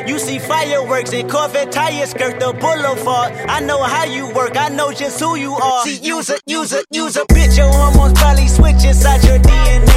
You see fireworks and Corvette tires skirt the boulevard. I know how you work, I know just who you are. See, use a bitch, your hormones probably switch inside your DNA.